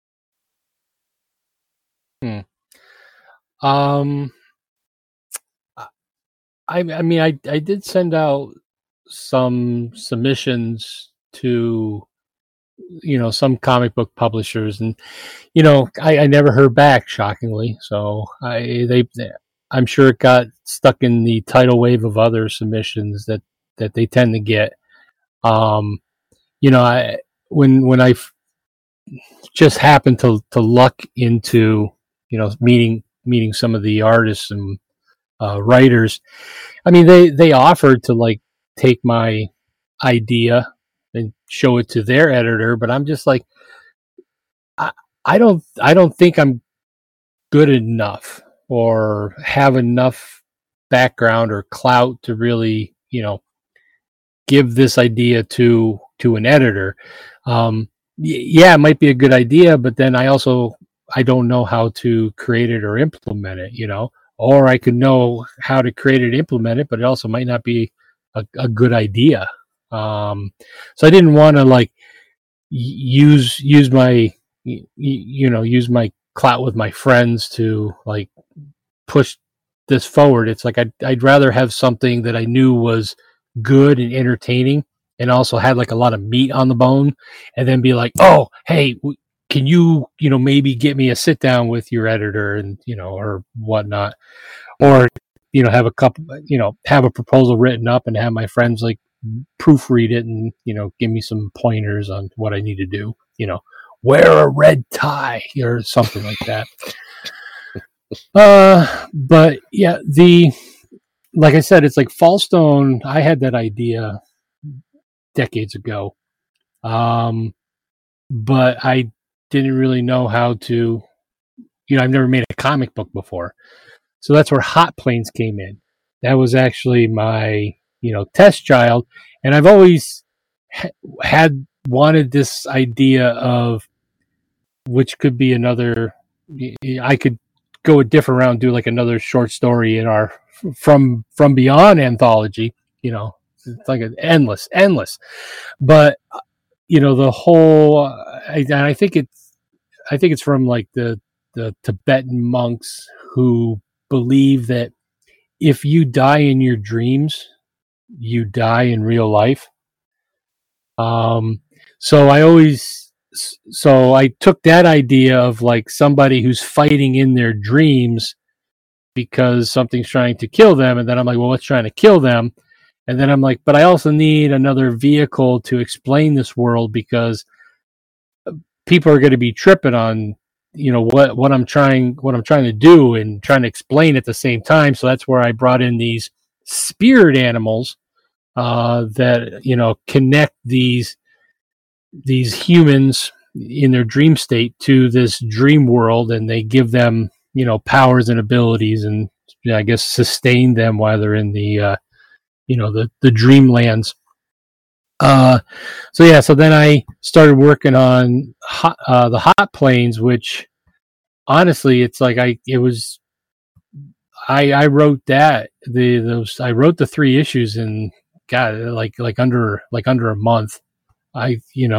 I mean, I did send out some submissions to, some comic book publishers, and, I never heard back, shockingly. So I'm sure it got stuck in the tidal wave of other submissions that they tend to get. When I just happened to luck into, meeting some of the artists and writers. I mean, they offered to like take my idea and show it to their editor, but I'm just like, I don't think I'm good enough or have enough background or clout to really, give this idea to an editor. Yeah, it might be a good idea, but then I don't know how to create it or implement it, or I could know how to create it, implement it, but it also might not be a good idea. So I didn't want to like use my, use my clout with my friends to like push this forward. It's like I'd rather have something that I knew was good and entertaining and also had like a lot of meat on the bone, and then be like, oh, hey, can you, maybe get me a sit down with your editor and, or whatnot, or, have a couple, have a proposal written up and have my friends like proofread it and, give me some pointers on what I need to do, wear a red tie or something like that. But yeah, like I said, it's like Fallstone. I had that idea decades ago. But I didn't really know how to, I've never made a comic book before. So that's where Hot Plains came in. That was actually my, test child. And I've always had wanted this idea of, which could be another, I could go a different route, do like another short story in our From Beyond anthology. It's like an endless. But the whole, I think it's from like the Tibetan monks who believe that if you die in your dreams, you die in real life. So I always so I took that idea of like somebody who's fighting in their dreams because something's trying to kill them, and then I'm like, well, what's trying to kill them? And then I'm like, but I also need another vehicle to explain this world, because people are going to be tripping on, what I'm trying to do and trying to explain at the same time. So that's where I brought in these spirit animals that connect these humans in their dream state to this dream world, and they give them powers and abilities, and I guess sustain them while they're in the the dreamlands. So then I started working on the Hot Plains, which honestly, it's like I wrote that I wrote the 3 issues in like under a month. I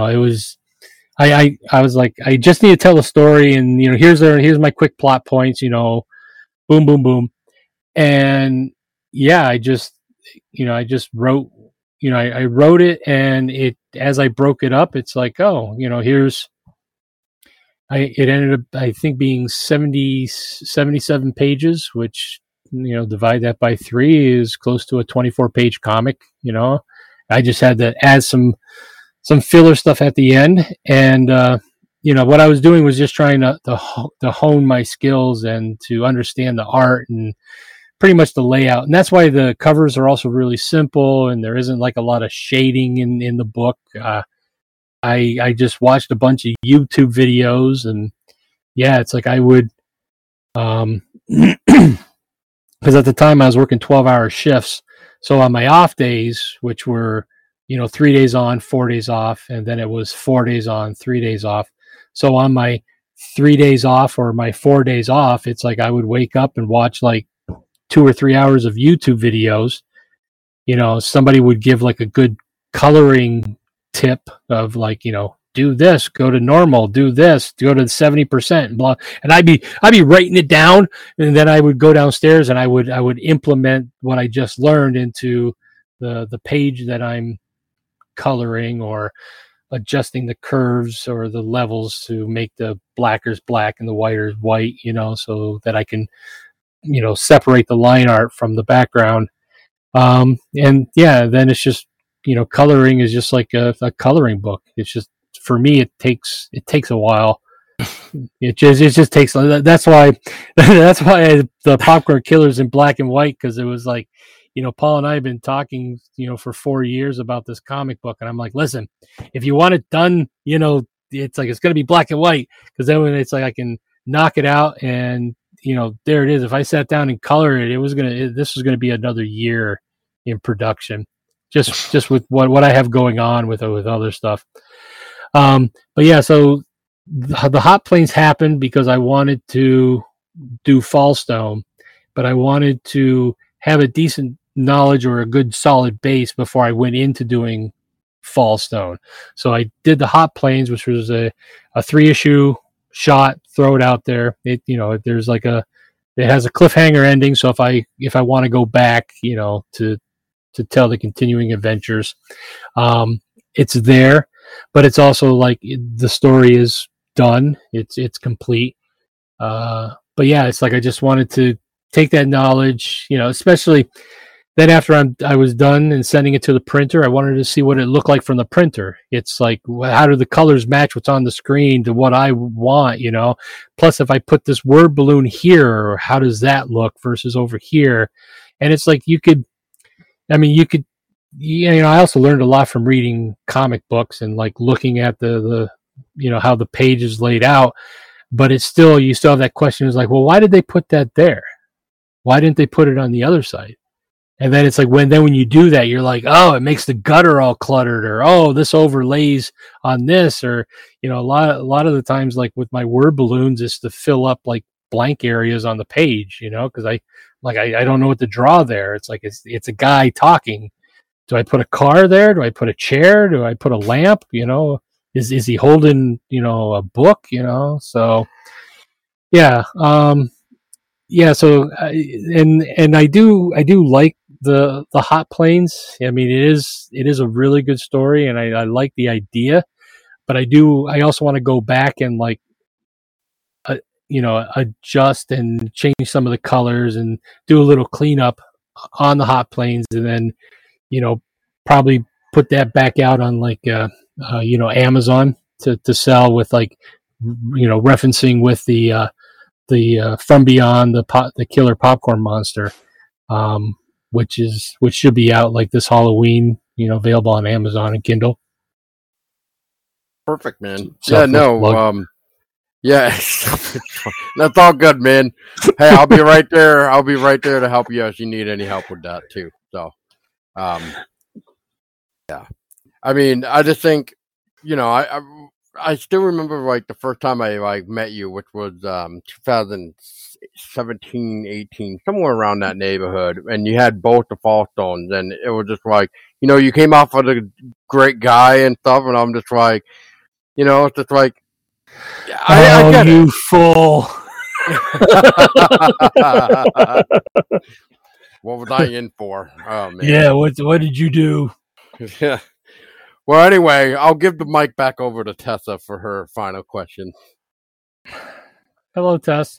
was like, I just need to tell a story, and here's my quick plot points, boom, boom, boom, and yeah, I just wrote. I wrote it, and as I broke it up, it's like, oh, it ended up, I think, being 77 pages, which, divide that by 3 is close to a 24-page comic. I just had to add some filler stuff at the end. And, what I was doing was just trying to hone my skills and to understand the art and pretty much the layout. And that's why the covers are also really simple, and there isn't like a lot of shading in the book. I just watched a bunch of YouTube videos, and yeah, it's like I would, because at the time I was working 12-hour shifts. So on my off days, which were, 3 days on, 4 days off, and then it was 4 days on, 3 days off. So on my 3 days off or my 4 days off, it's like I would wake up and watch like 2 or 3 hours of YouTube videos. Somebody would give like a good coloring tip of like, do this, go to normal, do this, go to 70%, and blah. And I'd be writing it down, and then I would go downstairs and I would implement what I just learned into the page that I'm coloring, or adjusting the curves or the levels to make the blackers black and the whiters white, so that I can, separate the line art from the background. And yeah, then it's just, coloring is just like a coloring book. It's just, for me, it takes a while. It just takes. That's why the Popcorn Killer's in black and white, because it was like, Paul and I have been talking, for 4 years about this comic book, and I'm like, listen, if you want it done, it's like, it's going to be black and white, because then when it's like I can knock it out, and there it is. If I sat down and colored it, this was gonna be another year in production, just with what I have going on with other stuff. But yeah, so the Hot Plains happened because I wanted to do Fallstone, but I wanted to have a decent knowledge or a good solid base before I went into doing Fallstone. So I did the Hot Plains, which was a 3-issue shot, throw it out there. There's like it has a cliffhanger ending. So if I want to go back, to tell the continuing adventures, it's there, but it's also like the story is done. It's complete. But yeah, it's like, I just wanted to take that knowledge, especially then after I was done and sending it to the printer, I wanted to see what it looked like from the printer. It's like, how do the colors match what's on the screen to what I want, Plus, if I put this word balloon here, how does that look versus over here? And it's like, I also learned a lot from reading comic books and like looking at the how the page is laid out. But you still have that question. It's like, well, why did they put that there? Why didn't they put it on the other side? And then it's like, when you do that, you're like, oh, it makes the gutter all cluttered, or oh, this overlays on this, or a lot of the times, like with my word balloons, is to fill up like blank areas on the page, because I don't know what to draw there. It's like it's a guy talking. Do I put a car there? Do I put a chair? Do I put a lamp? Is he holding a book? So yeah, yeah. So and I do like the Hot Plains. I mean, it is a really good story, and I like the idea, but I also want to go back and like, adjust and change some of the colors and do a little cleanup on the hot planes, and then, probably put that back out on like, Amazon to sell with like, referencing with the From Beyond, the Killer Popcorn Monster, which should be out like this Halloween, available on Amazon and Kindle. Perfect, man. Yeah, that's all good, man. Hey, I'll be right there. I'll be right there to help you if you need any help with that too. So, yeah. I mean, I just think, I still remember like the first time I like met you, which was 2017, 18, somewhere around that neighborhood, and you had both the Fallstones, and it was just like, you came off as a great guy and stuff, and I'm just like, it's just like, I get you it. fool. What was I in for? Oh man. Yeah, what did you do? Yeah. Well, anyway, I'll give the mic back over to Tessa for her final question. Hello, Tess.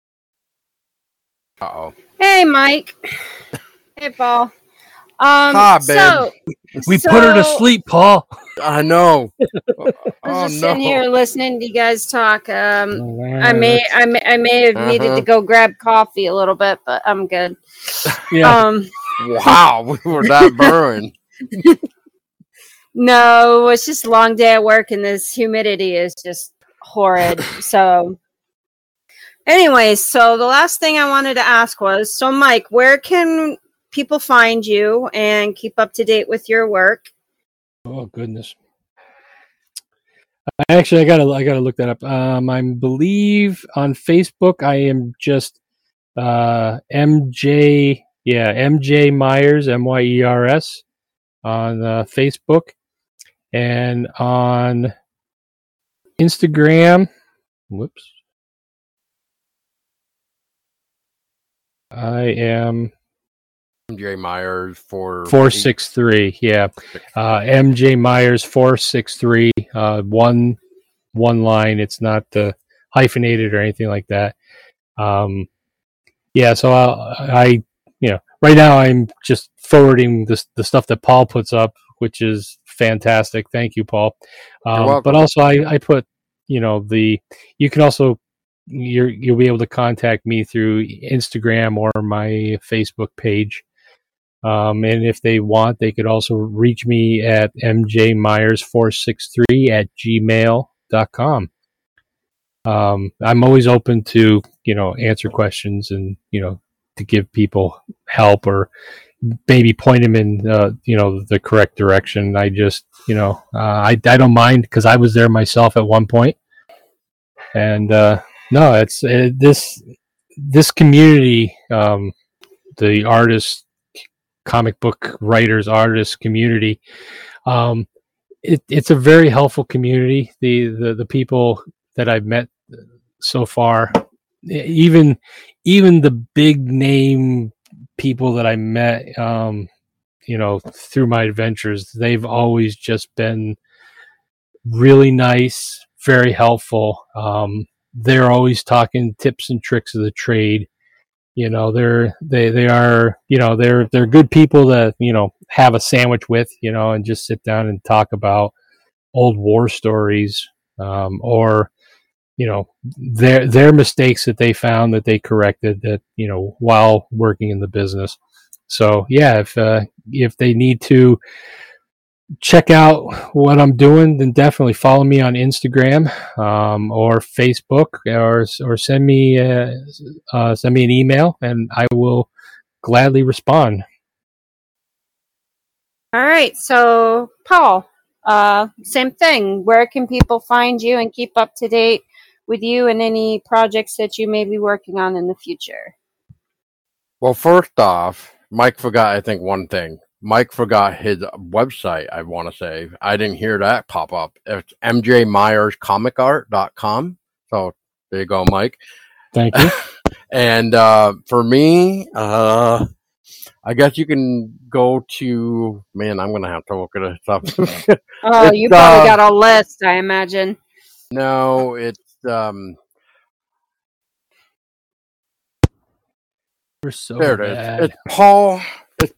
Uh-oh. Hey, Mike. Hey, Paul. Hi, babe. So we put her to sleep, Paul. I know. I was just sitting here listening to you guys talk. I may have needed to go grab coffee a little bit, but I'm good. Yeah. Wow, we were that burned. No, it's just a long day at work, and this humidity is just horrid. So, anyways, so the last thing I wanted to ask was, so Mike, where can people find you and keep up to date with your work? Oh goodness. Actually, I gotta look that up. I believe on Facebook I am just MJ Myers, Myers on Facebook, and on Instagram. Whoops. I am MJ Myers 463. Yeah. MJ Myers 463. One line. It's not hyphenated or anything like that. Yeah. So I right now I'm just forwarding the stuff that Paul puts up, which is fantastic. Thank you, Paul. But also I put, you can also, you'll be able to contact me through Instagram or my Facebook page. And if they want, they could also reach me at mjmyers463@gmail.com. I'm always open to, answer questions and, to give people help or maybe point them in, the correct direction. I just, I don't mind, because I was there myself at one point. And no, it's this community, the artists, comic book writers, artists community. It's a very helpful community. The people that I've met so far, even the big name people that I met, through my adventures, they've always just been really nice, very helpful. They're always talking tips and tricks of the trade. They are they're good people to have a sandwich with, and just sit down and talk about old war stories, or their mistakes that they found that they corrected that while working in the business. So yeah, if they need to check out what I'm doing, then definitely follow me on Instagram, or Facebook, or send me an email, and I will gladly respond. All right, so Paul, same thing. Where can people find you and keep up to date with you and any projects that you may be working on in the future? Well, first off, Mike forgot, I think, one thing. Mike forgot his website, I want to say. I didn't hear that pop up. It's mjmyerscomicart.com. So there you go, Mike. Thank you. And for me, I I guess you can go to. Man, I'm gonna have to look at this up. Oh, you probably got a list, I imagine. No, it's We're so there. It bad. is. It's Paul. It's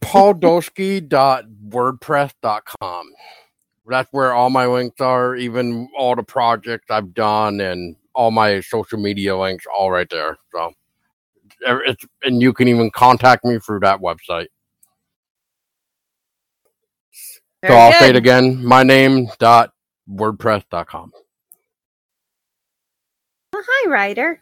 pauldolsky.wordpress.com. That's where all my links are, even all the projects I've done and all my social media links, all right there. So, and you can even contact me through that website. Very so I'll good. say it again. My name.wordpress.com. Oh, hi, Ryder.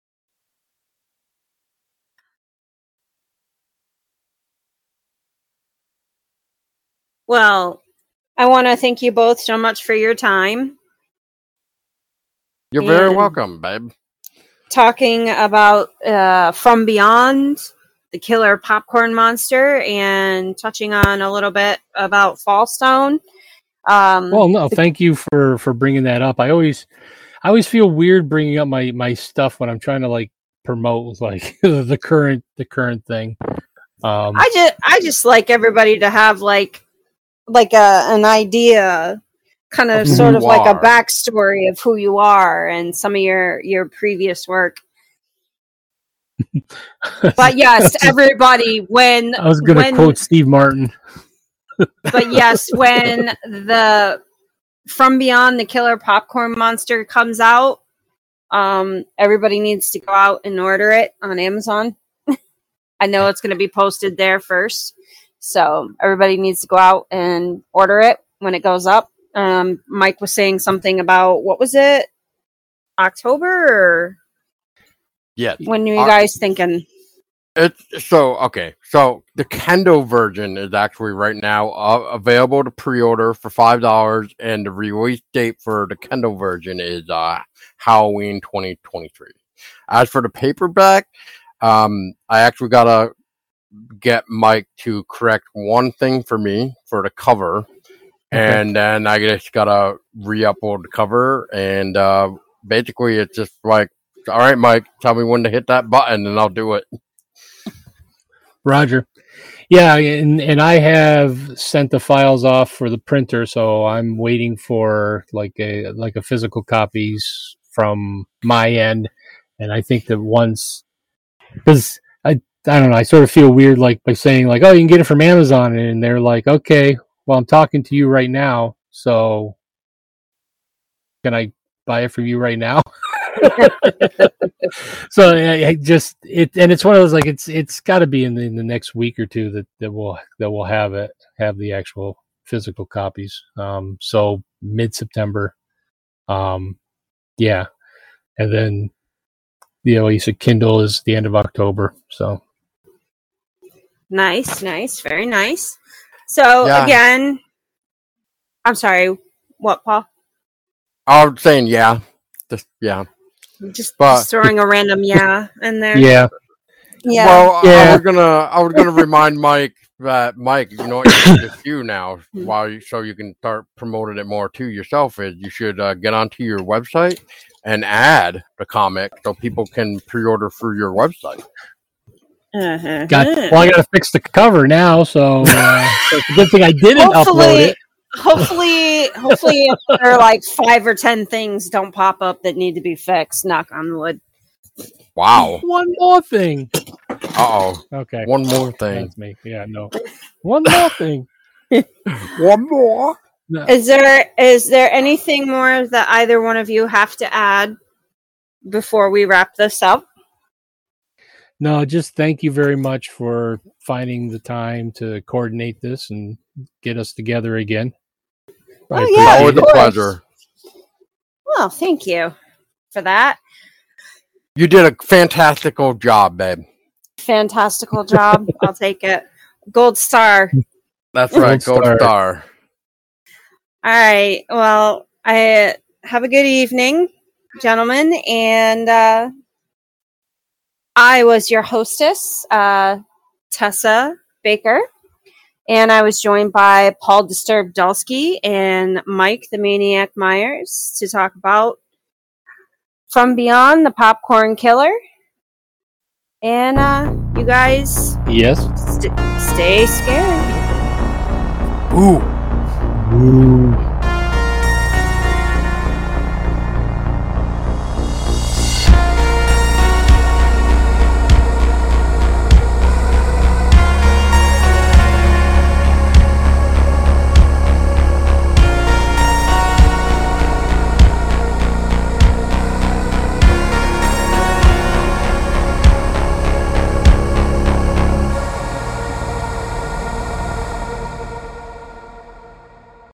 Well, I want to thank you both so much for your time. You're very And welcome, babe. talking about From Beyond, the killer popcorn monster, and touching on a little bit about Fallstone. Well, no, thank you for bringing that up. I always feel weird bringing up my stuff when I'm trying to like promote like the current thing. I just like everybody to have like an idea, kind of Of who sort you of like a are. backstory of who you are and some of your previous work. But yes, everybody, when I was going to quote Steve Martin. But yes, when the From Beyond, the killer popcorn monster comes out, everybody needs to go out and order it on Amazon. I know it's going to be posted there first, so everybody needs to go out and order it when it goes up. Mike was saying something about, what was it, October, or Yeah. when are you guys thinking? So the Kindle version is actually right now available to pre-order for $5, and the release date for the Kindle version is Halloween 2023. As for the paperback, I actually gotta get Mike to correct one thing for me for the cover, and then I just gotta re-upload the cover, and basically it's just like, all right, Mike, tell me when to hit that button, and I'll do it. Roger. Yeah, and I have sent the files off for the printer, so I'm waiting for like a physical copies from my end. And I think that once, because I don't know, I sort of feel weird like by saying like, oh, you can get it from Amazon, and they're like, okay, well, I'm talking to you right now, so can I buy it from you right now? So I just and it's one of those like it's got to be in the next week or two that we'll have the actual physical copies. So mid-September. Yeah, and then you said Kindle is the end of October. So Nice, very nice. So again, I'm sorry, what, Paul? I was saying, just throwing a random in there. Yeah. Well, I was gonna remind Mike that Mike, you know what you should just do now, so you can start promoting it more to yourself. Is you should get onto your website and add the comic so people can pre-order through your website. Well, I got to fix the cover now, so it's a good thing I didn't upload it. Hopefully, if there are like 5 or 10 things don't pop up that need to be fixed. Knock on wood. Wow. One more thing. Uh-oh. Okay. One more thing. That's me. Yeah, no. One more thing. One more. No. Is there anything more that either one of you have to add before we wrap this up? No, just thank you very much for finding the time to coordinate this and get us together again. Always a pleasure. Well, thank you for that. You did a fantastical job, babe. Fantastical job. I'll take it. Gold star. That's right. Gold star. All right. Well, I have a good evening, gentlemen, and I was your hostess, Tessa Baker, and I was joined by Paul Disturbed Dulsky and Mike the Maniac Myers to talk about From Beyond, the Popcorn Killer. And you guys Yes. stay scared. Ooh. Ooh.